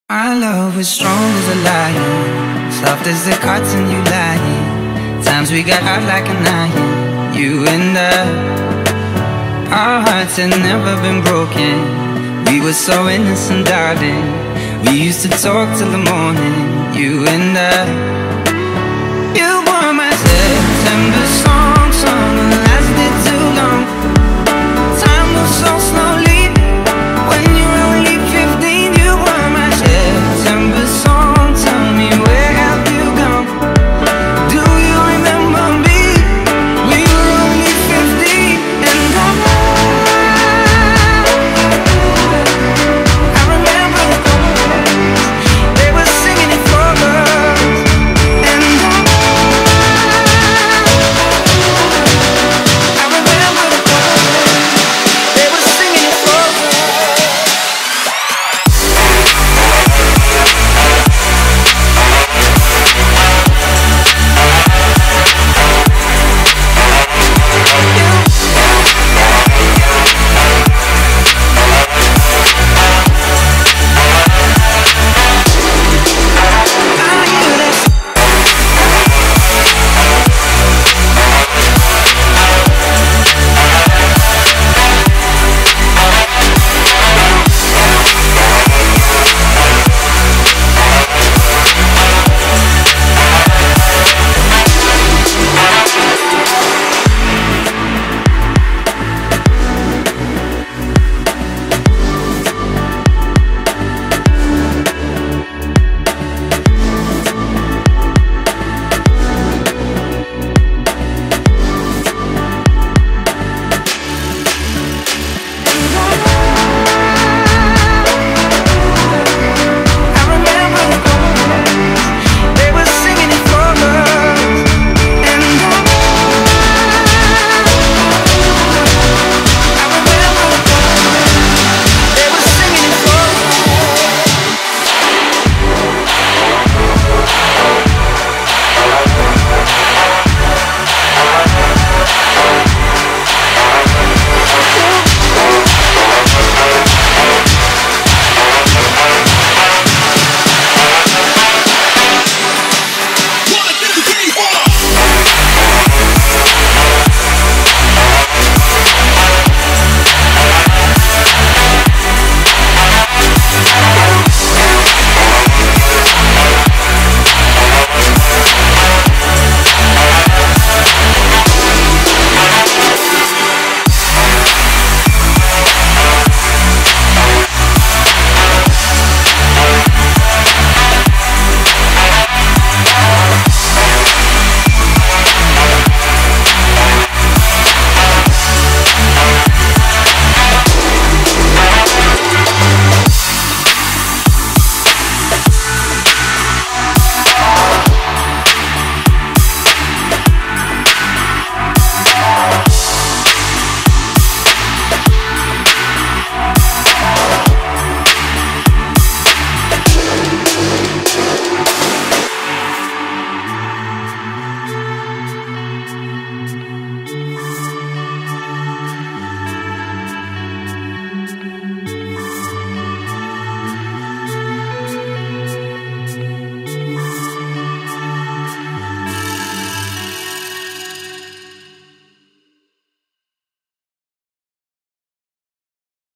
Our love was strong as a lion, soft as the cotton you lying. Times we got hot like an iron, you and I. Our hearts had never been broken. We were so innocent, darling. We used to talk till the morning, you and I. You were my September song that lasted too long. Time moves so slowly when